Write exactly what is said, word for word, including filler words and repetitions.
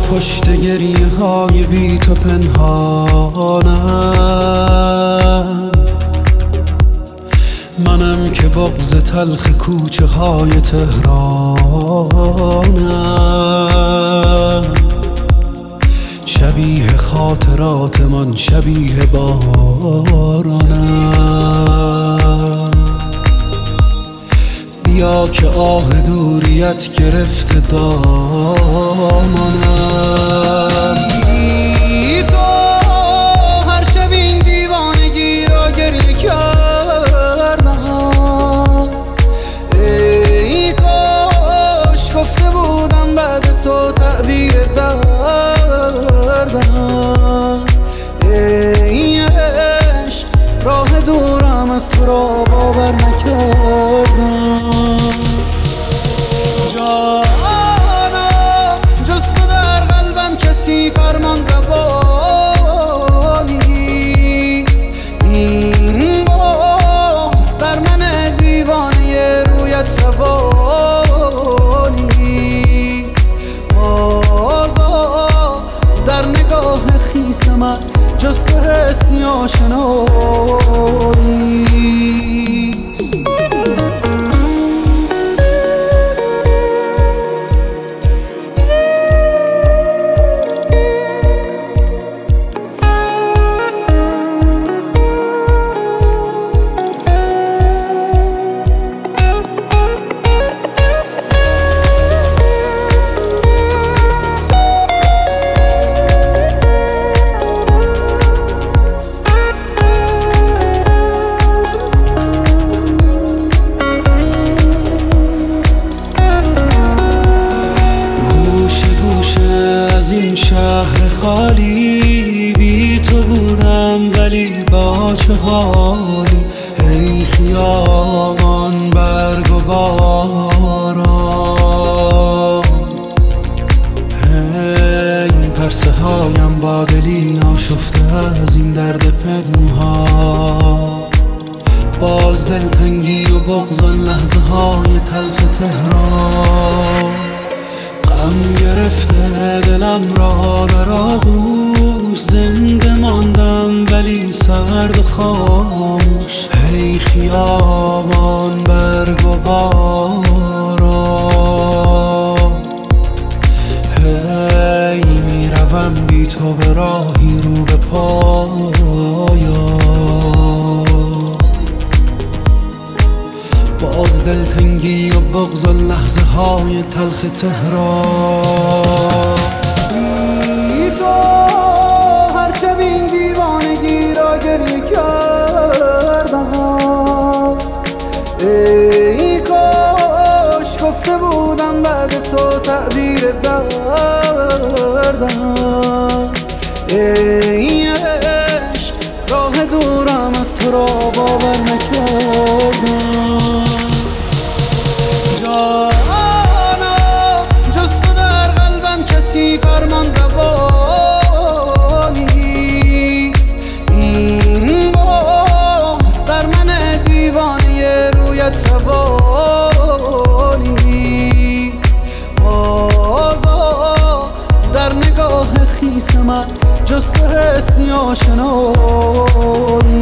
پشت گریه های بی تو پنهانم، منم که بغض تلخ کوچه های تهرانم، شبیه خاطرات من شبیه بارانم. بیا که آه دوریت گرفته دامانم. ای تو هر شب این دیوانگی را گریه کردم، ای کاش گفته بودم بعد تو تعبیر دردم. ای عشق راه دورم از تو را باور نکردم. جانم جز تو در قلبم کسی فرمان روانیست. این باز بر من دیوانه رویت روانیست. بازا در نگاه خیس من جز تو حسی آشناییست. این شهر خالی بی تو بودم ولی با چه حالی. ای خیابان برگ و باران، ای پرسه هایم با دلی آشفته از این درد پنهان. باز دلتنگی و بغض آن لحظه های تلخ تهران. غم گرفته دلم را در آغوش، زنده ماندم ولی سرد و خاموش. ای خیابان برگ و باران، هی میروم بی تو به راهی رو به پایان. باز دلتنگی و بغض و لحظه های تلخ تهران. ای تو هر شب این دیوانگی را گریه کردم، ای کاش گفته بودم بعد تو تعبیر دردم. ای عشق راه دورم از تو را باور نکردم. جانم جز تو در قلبم کسی فرمان روانیست. این باز بر من دیوانه رویت روانیست. بازا در نگاه خیس من جز تو حسی آشناییست.